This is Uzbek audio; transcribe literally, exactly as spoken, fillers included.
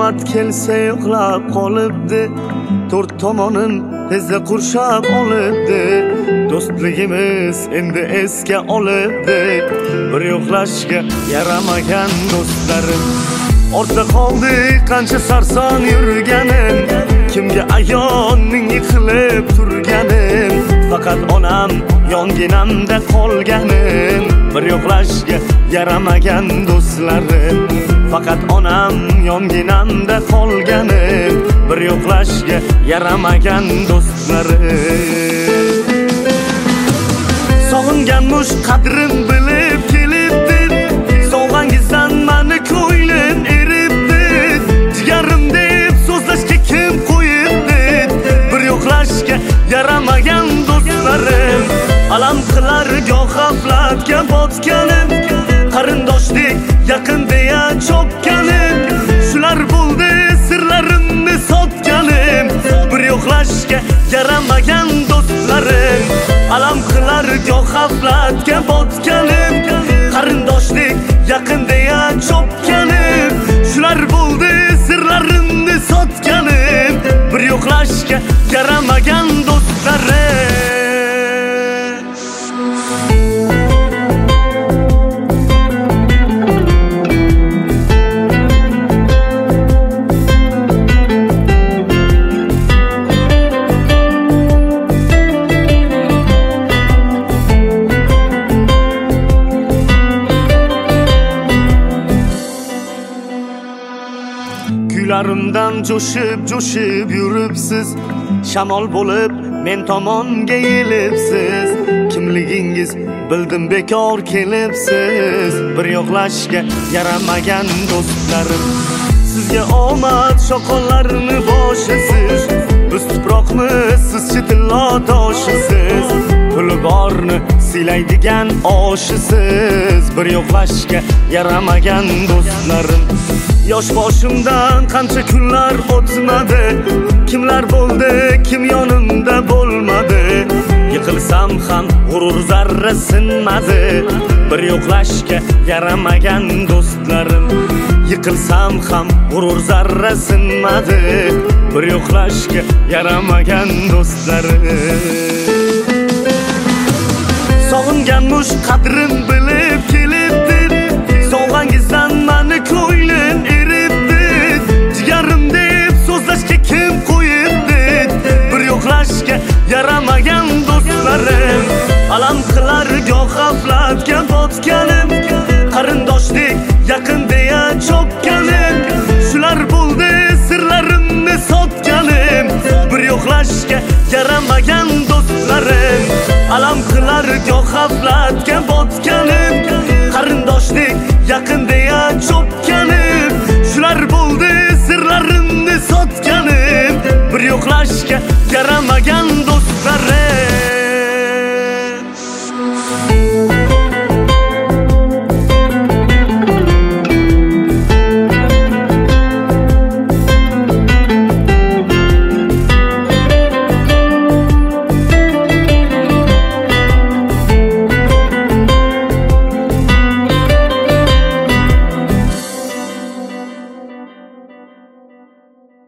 omad kelsa yo'qlab qolibdi, to'rt tomonim tezda qurshab olibdi. Do'stligimiz endi esga olibdi, bir yo'qlashga yaramagan do'stlarim. Ortda qoldi qancha sarson yurganim, kimga ayon ming yiqilib turganim. Faqat onam yonginamda qolganim, bir yo'qlashga yaramagan do'stlarim. Faqat onam yonginamda qolganim, bir yo'qlashga yaramagan do'stlarim. Sog'inganmush qadrim bilib kelibdi, sovg'angizdan mani ko'nglim eribdi. Jigarim deb so'zlashga kim qo'yibdi, bir yo'qlashga yaramagan do'stlarim. Alam qilar goh g'aflatga botganim, qarindoshdek yaqin deya chopganim. Shular bo'ldi sirlarimni sotganim, bir yo'qlashga yaramagan do'stlarim. Alam qilar goh g'aflatga botganim, qarindoshdek yaqin deya chopganim. Shular bo'ldi sirlarimni sotganim, bir yo'qlashga yaramagan do'stlarim. Kuylarimdan jo'shib jo'shib yuribsiz, shamol bo'lib men tomonga yelibsiz. Kimligingiz bildim bekor kelibsiz, bir yo'qlashga yaramagan do'stlarim. Sizga omad shoqonlarini boshisiz, biz tuproqmiz, siz chitillo toshisiz. Puli borni silaydigan oshisiz, bir yo'qlashga yaramagan do'stlarim. Yosh boshimdan qancha kunlar o'tmadi, kimlar bo'ldi, kim yonimda bo'lmadi. Yiqilsam ham g'urur zarra sinmadi, bir yo'qlashga yaramagan do'stlarim. Yiqilsam ham g'urur zarra sinmadi, bir yo'qlashga yaramagan do'stlarim. Sog'inganmush qadrim bilib kelibdi, sovg'angizdan mani ko'nglim eribdi. Jigarim deb so'zlashga kim qo'yibdi, bir yo'qlashga yaramagan do'stlarim. Alam qilar goh g'aflatga botganim, qarindoshdek yaqin deya chopganim. Shular bo'ldi sirlarimni sotganim, bir yo'qlashga yaramagan do'stlarim. Alam qilar goh g'aflatga botganim, qarindoshdek yaqin deya chopganim. Shular bo'ldi sirlarimni sotganim, bir yo'qlashga yaramagan